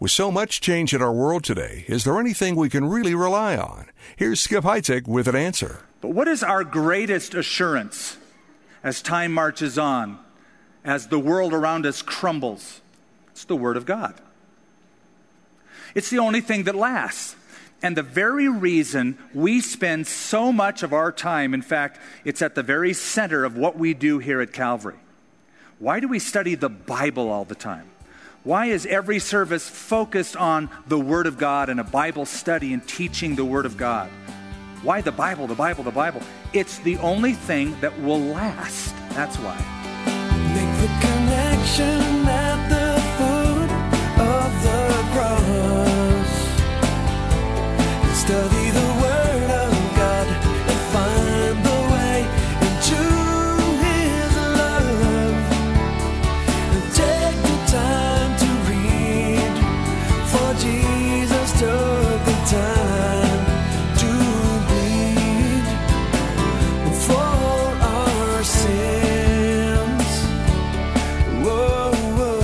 With so much change in our world today, is there anything we can really rely on? Here's Skip Heitzig with an answer. But what is our greatest assurance as time marches on, as the world around us crumbles? It's the Word of God. It's the only thing that lasts. And the very reason we spend so much of our time, in fact, it's at the very center of what we do here at Calvary. Why do we study the Bible all the time? Why is every service focused on the Word of God and a Bible study and teaching the Word of God? Why the Bible, the Bible, the Bible? It's the only thing that will last. That's why. Make the connection at the foot of the cross. Study the Word of God and find the way into His love. And take the time to read, for Jesus took the time to bleed for our sins. Whoa,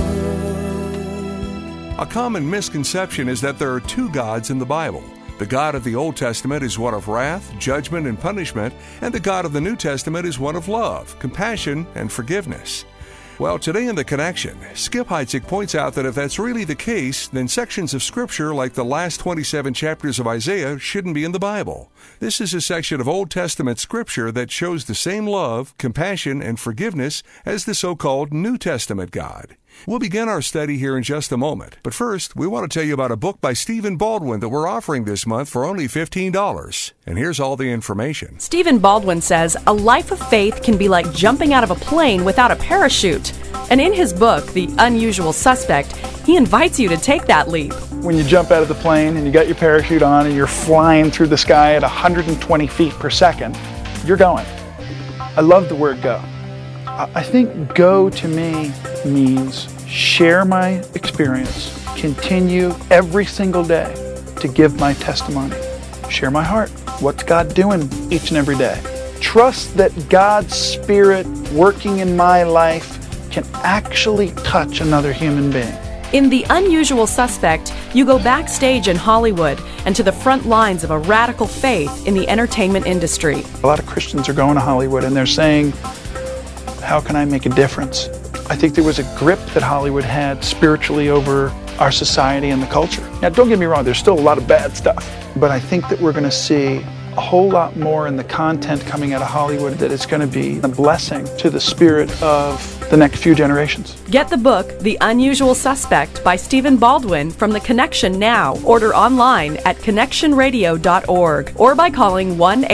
whoa. A common misconception is that there are two gods in the Bible. The God of the Old Testament is one of wrath, judgment, and punishment, and the God of the New Testament is one of love, compassion, and forgiveness. Well, today in The Connection, Skip Heitzig points out that if that's really the case, then sections of Scripture like the last 27 chapters of Isaiah shouldn't be in the Bible. This is a section of Old Testament Scripture that shows the same love, compassion, and forgiveness as the so-called New Testament God. We'll begin our study here in just a moment, but first, we want to tell you about a book by Stephen Baldwin that we're offering this month for only $15. And here's all the information. Stephen Baldwin says, a life of faith can be like jumping out of a plane without a parachute. And in his book, The Unusual Suspect, he invites you to take that leap. When you jump out of the plane and you got your parachute on and you're flying through the sky at 120 feet per second, you're going. I love the word go. I think go to me means share my experience, continue every single day to give my testimony, share my heart. What's God doing each and every day? Trust that God's Spirit working in my life can actually touch another human being. In The Unusual Suspect, you go backstage in Hollywood and to the front lines of a radical faith in the entertainment industry. A lot of Christians are going to Hollywood and they're saying, how can I make a difference? I think there was a grip that Hollywood had spiritually over our society and the culture. Now, don't get me wrong, there's still a lot of bad stuff, but I think that we're going to see a whole lot more in the content coming out of Hollywood that it's going to be a blessing to the spirit of the next few generations. Get the book, The Unusual Suspect by Stephen Baldwin from The Connection now. Order online at connectionradio.org or by calling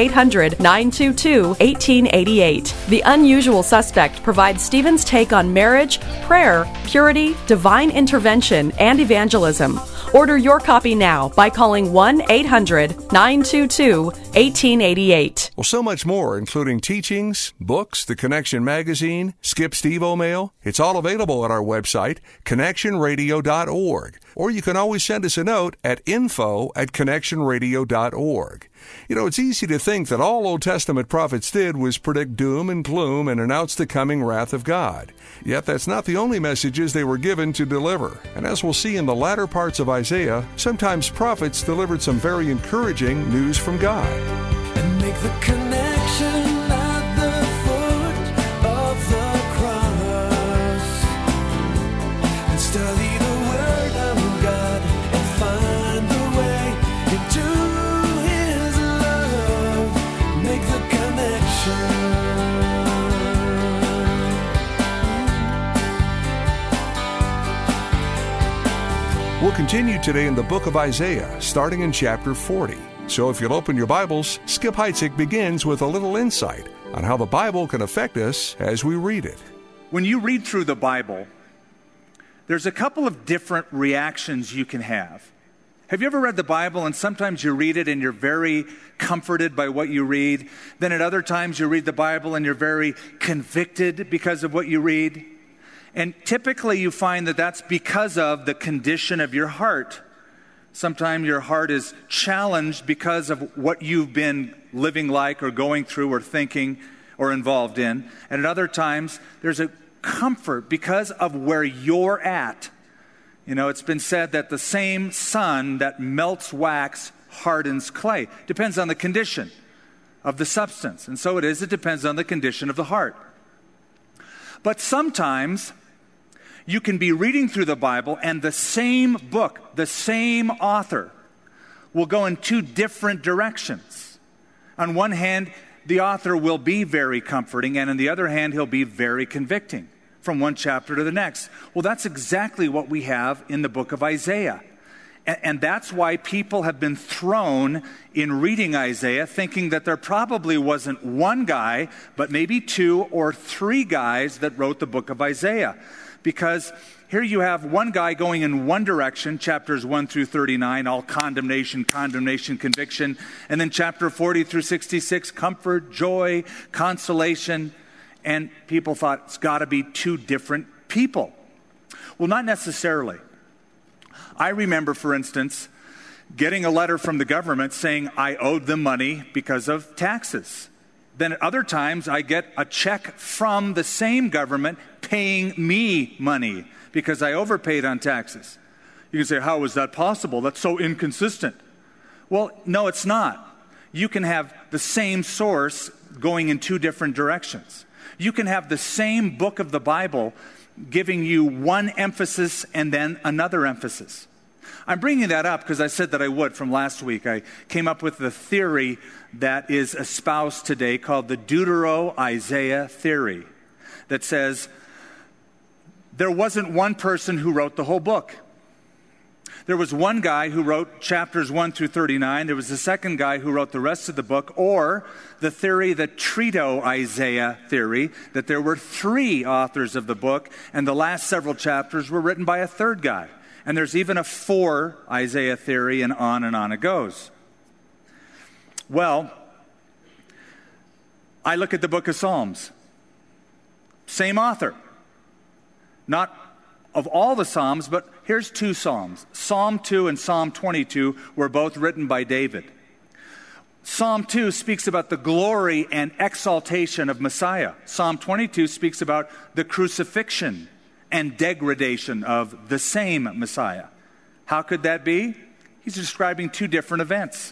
1-800-922-1888. The Unusual Suspect provides Stephen's take on marriage, prayer, purity, divine intervention, and evangelism. Order your copy now by calling 1-800-922-1888. Well, so much more, including teachings, books, the Connection magazine, Skip Steve-O mail. It's all available at our website, connectionradio.org. Or you can always send us a note at info@connectionradio.org. You know, it's easy to think that all Old Testament prophets did was predict doom and gloom and announce the coming wrath of God. Yet that's not the only messages they were given to deliver. And as we'll see in the latter parts of Isaiah, sometimes prophets delivered some very encouraging news from God. And make the connection at the foot of the cross. And study the Word of God and find the way into His love. Make the connection. We'll continue today in the book of Isaiah, starting in chapter 40. So if you'll open your Bibles, Skip Heitzig begins with a little insight on how the Bible can affect us as we read it. When you read through the Bible, there's a couple of different reactions you can have. Have you ever read the Bible and sometimes you read it and you're very comforted by what you read? Then at other times you read the Bible and you're very convicted because of what you read? And typically you find that that's because of the condition of your heart. Sometimes your heart is challenged because of what you've been living like or going through or thinking or involved in. And at other times there's a comfort because of where you're at. You know, it's been said that the same sun that melts wax hardens clay. Depends on the condition of the substance. And so it is, it depends on the condition of the heart. But sometimes you can be reading through the Bible and the same book, the same author, will go in two different directions. On one hand, the author will be very comforting, and on the other hand, he'll be very convicting from one chapter to the next. Well, that's exactly what we have in the book of Isaiah. And that's why people have been thrown in reading Isaiah, thinking that there probably wasn't one guy, but maybe two or three guys that wrote the book of Isaiah. Because here you have one guy going in one direction, chapters 1 through 39, all condemnation, conviction. And then chapter 40 through 66, comfort, joy, consolation. And people thought it's got to be two different people. Well, not necessarily. I remember, for instance, getting a letter from the government saying I owed them money because of taxes. Then at other times, I get a check from the same government paying me money because I overpaid on taxes. You can say, how is that possible? That's so inconsistent. Well, no, it's not. You can have the same source going in two different directions. You can have the same book of the Bible giving you one emphasis and then another emphasis. I'm bringing that up because I said that I would from last week. I came up with the theory that is espoused today called the Deutero-Isaiah theory that says there wasn't one person who wrote the whole book. There was one guy who wrote chapters 1 through 39. There was a second guy who wrote the rest of the book. Or the theory, the Trito-Isaiah theory, that there were three authors of the book, and the last several chapters were written by a third guy. And there's even a 4 Isaiah theory, and on it goes. Well, I look at the book of Psalms. Same author. Not of all the Psalms, but here's 2 Psalms. Psalm 2 and Psalm 22 were both written by David. Psalm 2 speaks about the glory and exaltation of Messiah. Psalm 22 speaks about the crucifixion and degradation of the same Messiah. How could that be? He's describing 2 different events.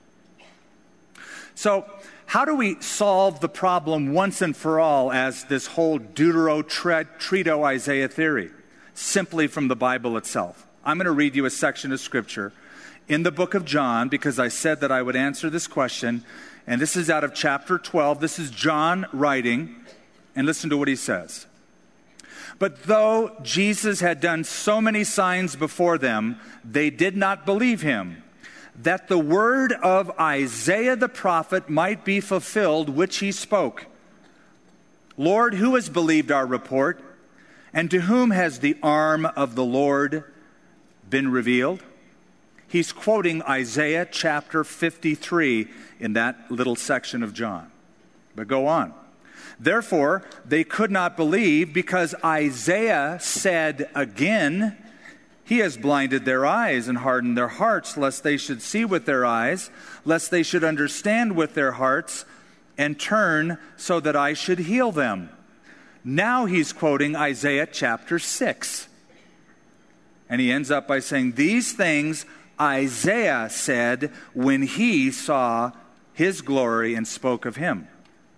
So, how do we solve the problem once and for all as this whole Deutero-Trito-Isaiah theory? Simply from the Bible itself. I'm going to read you a section of Scripture in the book of John because I said that I would answer this question. And this is out of chapter 12. This is John writing. And listen to what he says. But though Jesus had done so many signs before them, they did not believe him, that the word of Isaiah the prophet might be fulfilled, which he spoke. Lord, who has believed our report? And to whom has the arm of the Lord been revealed? He's quoting Isaiah chapter 53 in that little section of John. But go on. Therefore, they could not believe because Isaiah said again, he has blinded their eyes and hardened their hearts, lest they should see with their eyes, lest they should understand with their hearts, and turn so that I should heal them. Now he's quoting Isaiah chapter 6. And he ends up by saying, these things Isaiah said when he saw his glory and spoke of him.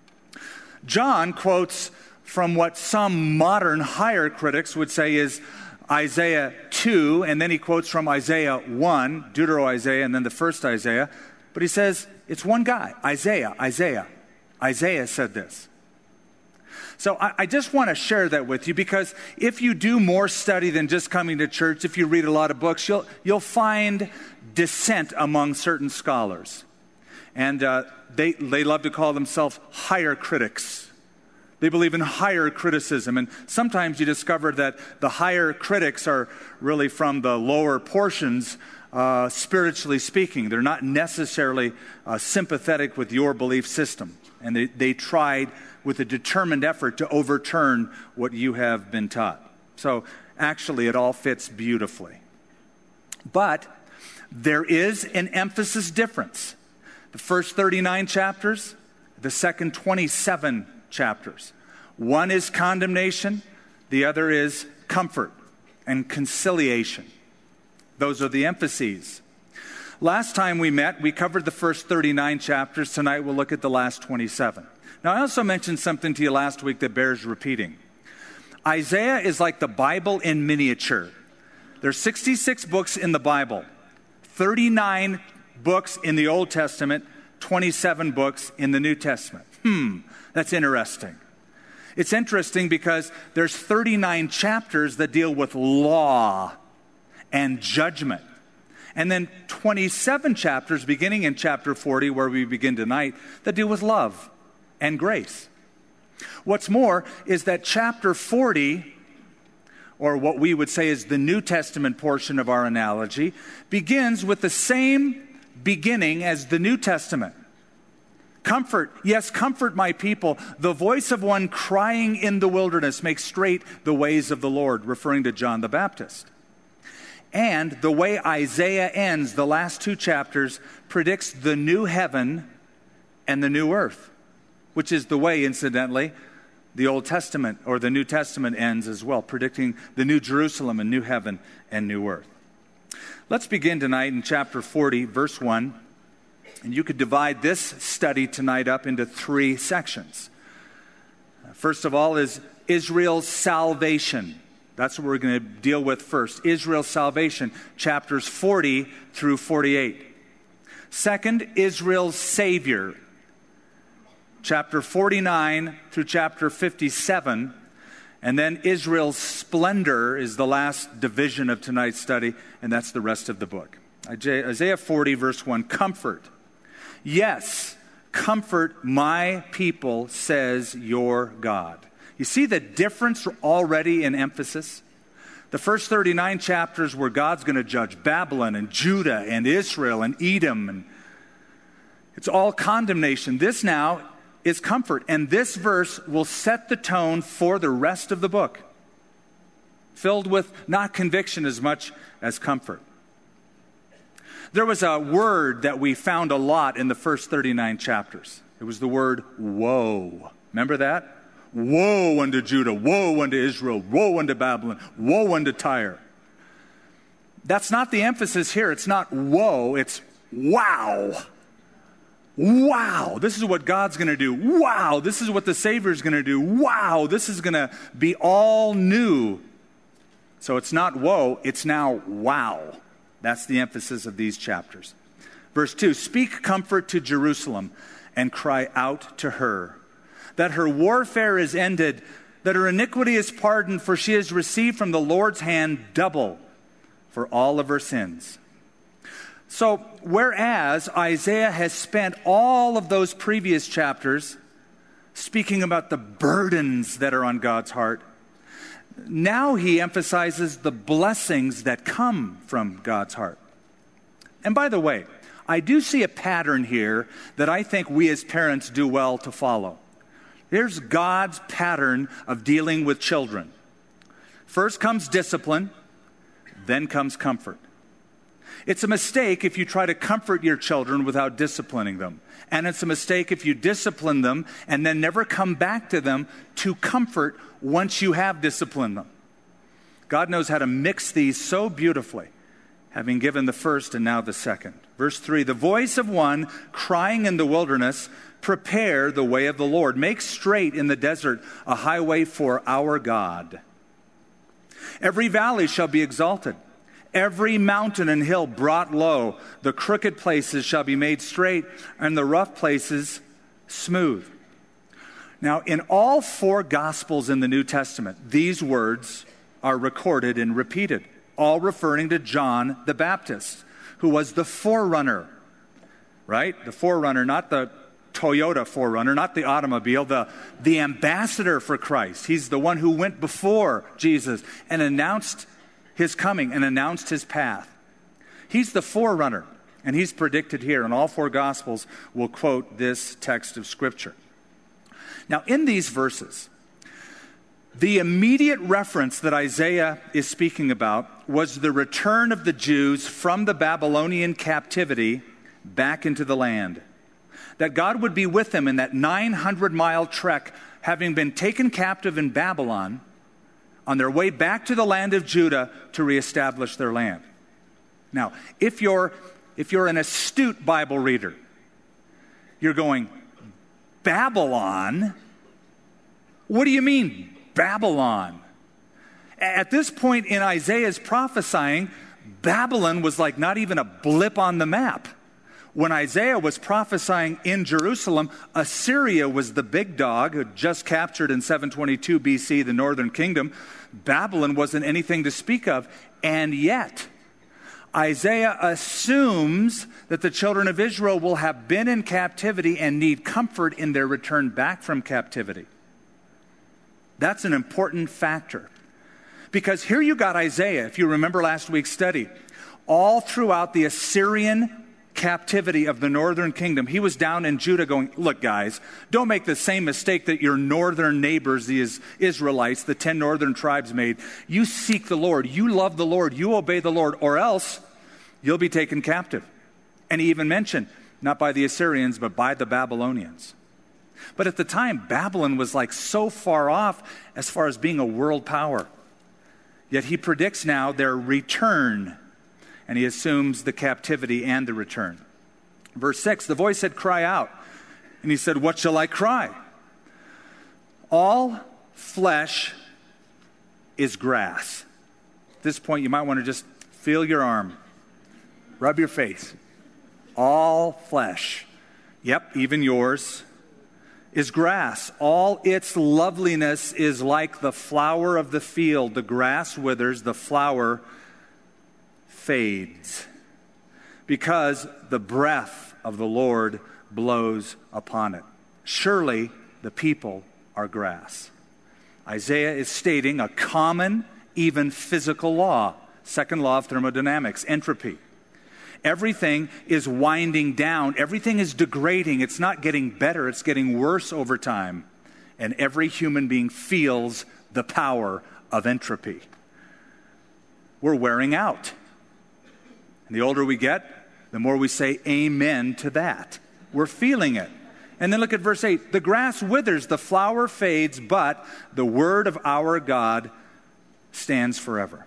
John quotes from what some modern higher critics would say is Isaiah 2, and then he quotes from Isaiah 1, Deutero-Isaiah, and then the first Isaiah. But he says, it's one guy, Isaiah. Isaiah said this. So I just want to share that with you because if you do more study than just coming to church, if you read a lot of books, you'll find dissent among certain scholars. And they love to call themselves higher critics. They believe in higher criticism. And sometimes you discover that the higher critics are really from the lower portions, spiritually speaking. They're not necessarily sympathetic with your belief system. And they tried with a determined effort to overturn what you have been taught. So actually it all fits beautifully. But there is an emphasis difference. The first 39 chapters, the second 27 chapters. One is condemnation, the other is comfort. and conciliation. Those are the emphases. Last time we met, we covered the first 39 chapters. Tonight we'll look at the last 27. Now, I also mentioned something to you last week that bears repeating. Isaiah is like the Bible in miniature. There's 66 books in the Bible, 39 books in the Old Testament, 27 books in the New Testament. That's interesting. It's interesting because there's 39 chapters that deal with law and judgment. And then 27 chapters, beginning in chapter 40, where we begin tonight, that deal with love and grace. What's more is that chapter 40, or what we would say is the New Testament portion of our analogy, begins with the same beginning as the New Testament. Comfort, yes, comfort my people. The voice of one crying in the wilderness, make straight the ways of the Lord, referring to John the Baptist. And the way Isaiah ends the last two chapters predicts the new heaven and the new earth, which is the way, incidentally, the Old Testament or the New Testament ends as well, predicting the new Jerusalem and new heaven and new earth. Let's begin tonight in chapter 40, verse 1. And you could divide this study tonight up into three sections. First of all is Israel's salvation. That's what we're going to deal with first. Israel's salvation, chapters 40 through 48. Second, Israel's Savior, chapter 49 through chapter 57. And then Israel's splendor is the last division of tonight's study, and that's the rest of the book. Isaiah 40, verse 1, comfort. Yes, comfort my people, says your God. You see the difference already in emphasis? The first 39 chapters where God's going to judge Babylon and Judah and Israel and Edom. And it's all condemnation. This now is comfort. And this verse will set the tone for the rest of the book, filled with not conviction as much as comfort. There was a word that we found a lot in the first 39 chapters. It was the word woe. Remember that? Woe unto Judah, woe unto Israel, woe unto Babylon, woe unto Tyre. That's not the emphasis here. It's not woe, it's wow. Wow, this is what God's going to do. Wow, this is what the Savior's going to do. Wow, this is going to be all new. So it's not woe, it's now wow. That's the emphasis of these chapters. Verse 2, speak comfort to Jerusalem and cry out to her, that her warfare is ended, that her iniquity is pardoned, for she has received from the Lord's hand double for all of her sins. So, whereas Isaiah has spent all of those previous chapters speaking about the burdens that are on God's heart, now he emphasizes the blessings that come from God's heart. And by the way, I do see a pattern here that I think we as parents do well to follow. Here's God's pattern of dealing with children. First comes discipline, then comes comfort. It's a mistake if you try to comfort your children without disciplining them. And it's a mistake if you discipline them and then never come back to them to comfort once you have disciplined them. God knows how to mix these so beautifully, having given the first and now the second. Verse 3, the voice of one crying in the wilderness, prepare the way of the Lord. Make straight in the desert a highway for our God. Every valley shall be exalted, every mountain and hill brought low. The crooked places shall be made straight, and the rough places smooth. Now, in all four Gospels in the New Testament, these words are recorded and repeated, all referring to John the Baptist, who was the forerunner, right? The forerunner, not the Toyota 4Runner, not the automobile, the ambassador for Christ. He's the one who went before Jesus and announced his coming and announced his path. He's the forerunner, and he's predicted here, and all four Gospels will quote this text of Scripture. Now, in these verses, the immediate reference that Isaiah is speaking about was the return of the Jews from the Babylonian captivity back into the land. That God would be with them in that 900-mile trek, having been taken captive in Babylon, on their way back to the land of Judah to reestablish their land. Now, if you're an astute Bible reader, you're going, Babylon? What do you mean, Babylon? At this point in Isaiah's prophesying, Babylon was like not even a blip on the map. When Isaiah was prophesying in Jerusalem, Assyria was the big dog who just captured in 722 BC the northern kingdom. Babylon wasn't anything to speak of. And yet, Isaiah assumes that the children of Israel will have been in captivity and need comfort in their return back from captivity. That's an important factor. Because here you got Isaiah, if you remember last week's study, all throughout the Assyrian captivity of the northern kingdom, he was down in Judah going, look guys, don't make the same mistake that your northern neighbors, the Israelites, the 10 northern tribes made. You seek the Lord, you love the Lord, you obey the Lord, or else you'll be taken captive. And he even mentioned, not by the Assyrians, but by the Babylonians. But at the time, Babylon was like so far off as far as being a world power. Yet he predicts now their return, and he assumes the captivity and the return. Verse 6, the voice said, cry out. And he said, what shall I cry? All flesh is grass. At this point, you might want to just feel your arm. Rub your face. All flesh, yep, even yours, is grass. All its loveliness is like the flower of the field. The grass withers, the flower fades, because the breath of the Lord blows upon it. Surely the people are grass. Isaiah is stating a common, even physical law. Second law of thermodynamics, entropy. Everything is winding down. Everything is degrading. It's not getting better. It's getting worse over time. And every human being feels the power of entropy. We're wearing out. And the older we get, the more we say amen to that. We're feeling it. And then look at verse 8. The grass withers, the flower fades, but the word of our God stands forever.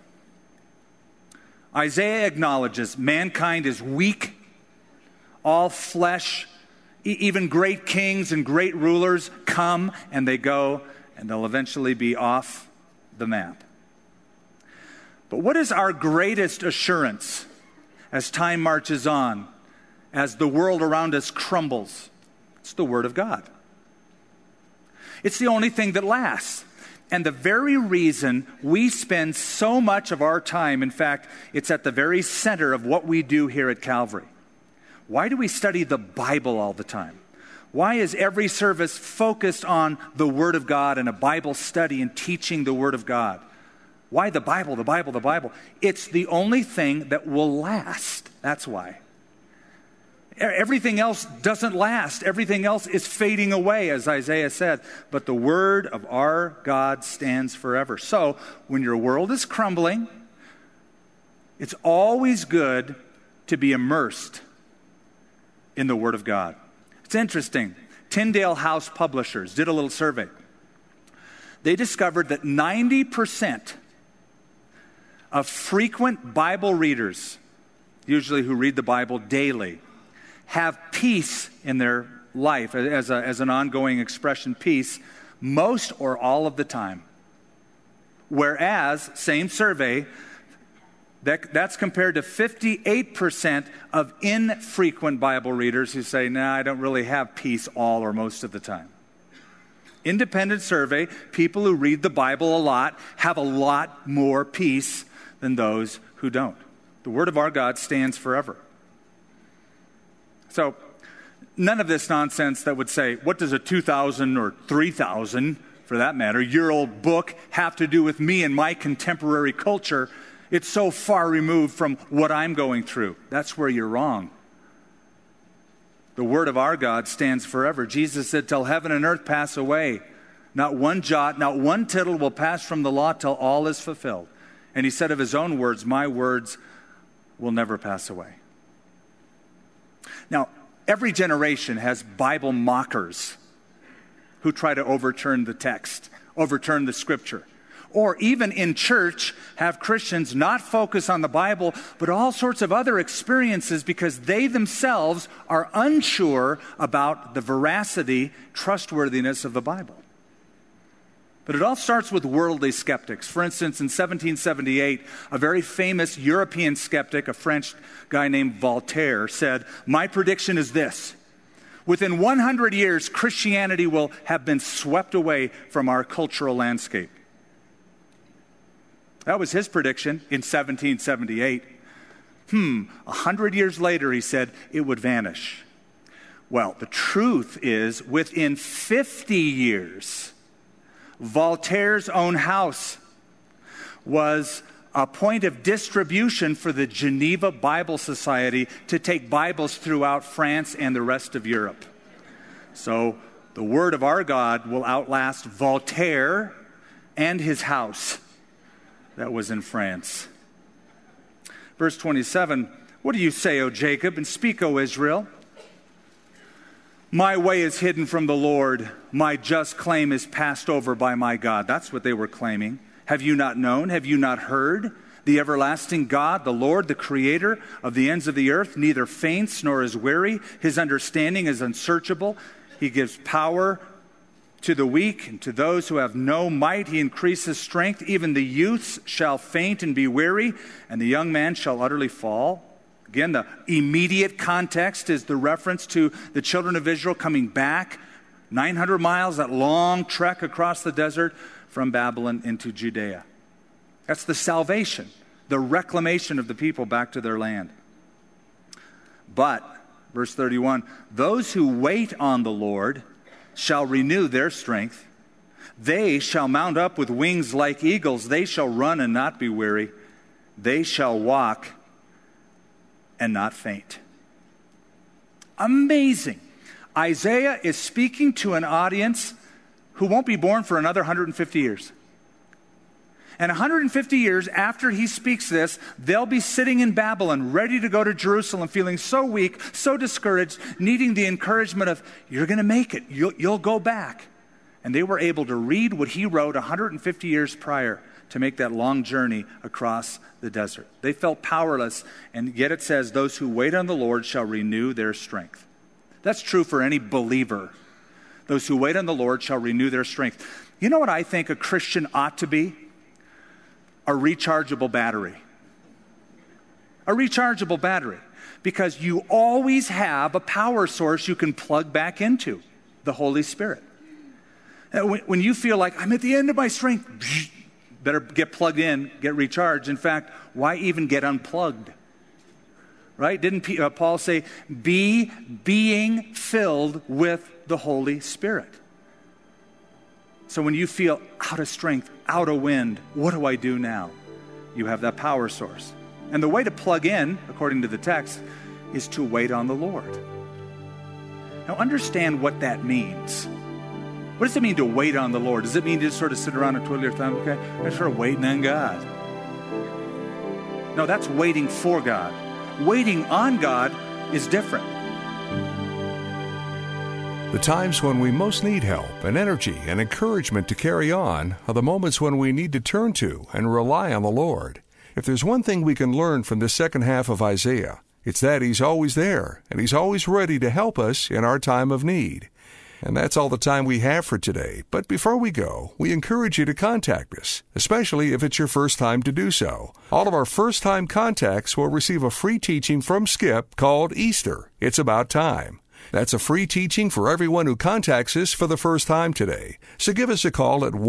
Isaiah acknowledges mankind is weak. All flesh, even great kings and great rulers come and they go, and they'll eventually be off the map. But what is our greatest assurance as time marches on, as the world around us crumbles? It's the Word of God. It's the only thing that lasts. And the very reason we spend so much of our time, in fact, it's at the very center of what we do here at Calvary. Why do we study the Bible all the time? Why is every service focused on the Word of God and a Bible study and teaching the Word of God? Why the Bible, the Bible, the Bible? It's the only thing that will last. That's why. Everything else doesn't last. Everything else is fading away, as Isaiah said. But the word of our God stands forever. So, when your world is crumbling, it's always good to be immersed in the Word of God. It's interesting. Tyndale House Publishers did a little survey. They discovered that 90% of frequent Bible readers, usually who read the Bible daily, have peace in their life as an ongoing expression, peace, most or all of the time. Whereas, same survey, that's compared to 58% of infrequent Bible readers who say, nah, I don't really have peace all or most of the time. Independent survey, people who read the Bible a lot have a lot more peace than those who don't. The Word of our God stands forever. So, none of this nonsense that would say, what does a 2,000 or 3,000, for that matter, year-old book have to do with me and my contemporary culture? It's so far removed from what I'm going through. That's where you're wrong. The Word of our God stands forever. Jesus said, till heaven and earth pass away, not one jot, not one tittle will pass from the law till all is fulfilled. And he said of his own words, my words will never pass away. Now, every generation has Bible mockers who try to overturn the text, overturn the Scripture. Or even in church, have Christians not focus on the Bible, but all sorts of other experiences because they themselves are unsure about the veracity, trustworthiness of the Bible. But it all starts with worldly skeptics. For instance, in 1778, a very famous European skeptic, a French guy named Voltaire, said, "My prediction is this. Within 100 years, Christianity will have been swept away from our cultural landscape." That was his prediction in 1778. 100 years later, he said, it would vanish. Well, the truth is, within 50 years, Voltaire's own house was a point of distribution for the Geneva Bible Society to take Bibles throughout France and the rest of Europe. So the word of our God will outlast Voltaire and his house that was in France. Verse 27, "What do you say, O Jacob, and speak, O Israel? My way is hidden from the Lord. My just claim is passed over by my God." That's what they were claiming. "Have you not known? Have you not heard? The everlasting God, the Lord, the creator of the ends of the earth, neither faints nor is weary. His understanding is unsearchable. He gives power to the weak, and to those who have no might, he increases strength. Even the youths shall faint and be weary, and the young man shall utterly fall." Again, the immediate context is the reference to the children of Israel coming back 900 miles, that long trek across the desert from Babylon into Judea. That's the salvation, the reclamation of the people back to their land. But, verse 31, "Those who wait on the Lord shall renew their strength. They shall mount up with wings like eagles. They shall run and not be weary. They shall walk and not faint." Amazing. Isaiah is speaking to an audience who won't be born for another 150 years. And 150 years after he speaks this, they'll be sitting in Babylon, ready to go to Jerusalem, feeling so weak, so discouraged, needing the encouragement of, "You're going to make it. You'll go back." And they were able to read what he wrote 150 years prior to make that long journey across the desert. They felt powerless, and yet it says, "Those who wait on the Lord shall renew their strength." That's true for any believer. Those who wait on the Lord shall renew their strength. You know what I think a Christian ought to be? A rechargeable battery. A rechargeable battery. Because you always have a power source you can plug back into, the Holy Spirit. When you feel like, "I'm at the end of my strength," better get plugged in, get recharged. In fact, why even get unplugged? Right? Didn't Paul say, "Be being filled with the Holy Spirit"? So when you feel out of strength, out of wind, what do I do now? You have that power source. And the way to plug in, according to the text, is to wait on the Lord. Now understand what that means. What does it mean to wait on the Lord? Does it mean to just sort of sit around and twiddle your thumb? Okay, I'm sort of waiting on God. No, that's waiting for God. Waiting on God is different. The times when we most need help and energy and encouragement to carry on are the moments when we need to turn to and rely on the Lord. If there's one thing we can learn from this second half of Isaiah, it's that He's always there and He's always ready to help us in our time of need. And that's all the time we have for today. But before we go, we encourage you to contact us, especially if it's your first time to do so. All of our first-time contacts will receive a free teaching from Skip called Easter. It's About Time. That's a free teaching for everyone who contacts us for the first time today. So give us a call at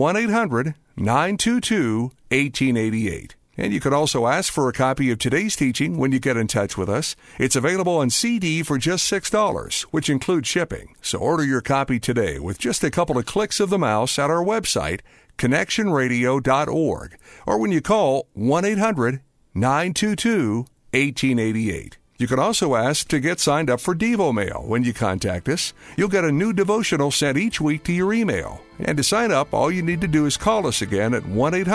1-800-922-1888. And you can also ask for a copy of today's teaching when you get in touch with us. It's available on CD for just $6, which includes shipping. So order your copy today with just a couple of clicks of the mouse at our website, connectionradio.org, or when you call 1-800-922-1888. You can also ask to get signed up for Devo Mail when you contact us. You'll get a new devotional sent each week to your email. And to sign up, all you need to do is call us again at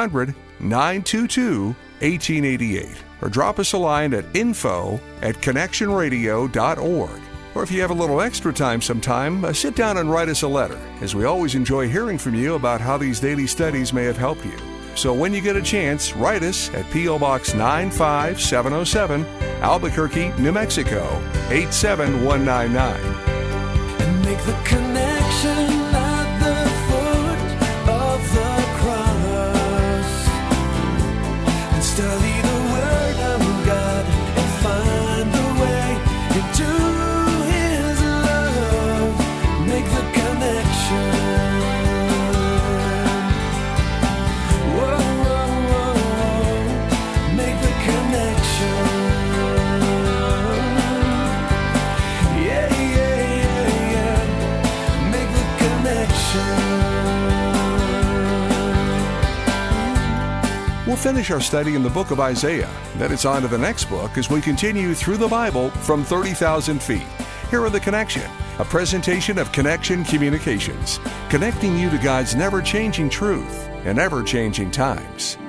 1-800-922-1888 or drop us a line at info@connectionradio.org. Or if you have a little extra time sometime, sit down and write us a letter, as we always enjoy hearing from you about how these daily studies may have helped you. So when you get a chance, write us at P.O. Box 95707, Albuquerque, New Mexico, 87199. And make the connection at the foot of the cross. And study the Word of God and find the way into His love. Make the connection. Whoa, whoa, whoa. Make the connection. Yeah, yeah, yeah, yeah. Make the connection. We'll finish our study in the book of Isaiah. Then it's on to the next book as we continue through the Bible from 30,000 feet. Here in The Connection, a presentation of Connection Communications, connecting you to God's never-changing truth in ever-changing times.